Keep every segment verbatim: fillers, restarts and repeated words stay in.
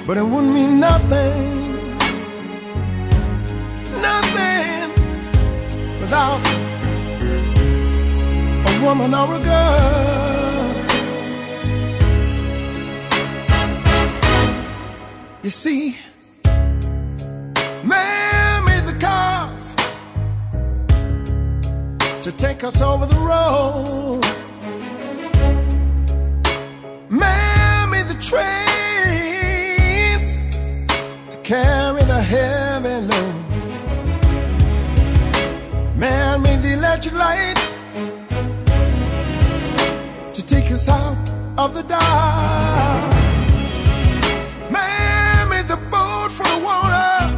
but it wouldn't mean nothing, nothing without a woman or a girl. You see, man made the cars to take us over the road. Man made the trains to carry the heavy load. Man made the electric light to take us out of the dark. Man made the boat for the water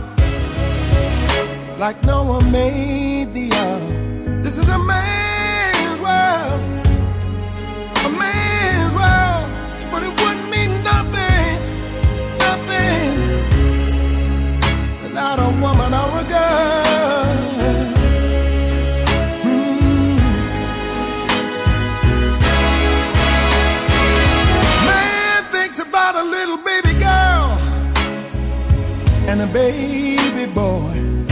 like no one made the earth. This is a man's world, a man's world, but it wouldn't mean nothing, nothing without a woman or a girl. Hmm. Man thinks about a little baby girl and a baby boy.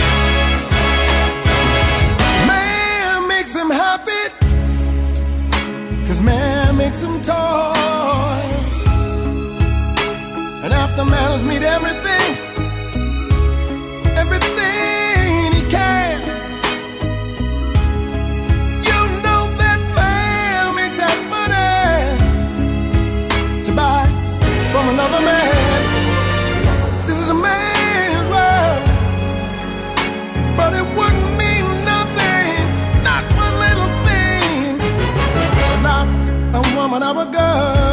Happy, 'cause man makes them toys, and after man has made everything, everything he can, you know that man makes that money to buy from another man. This is a man's world, but it wouldn't mean nothing, not a woman or a girl.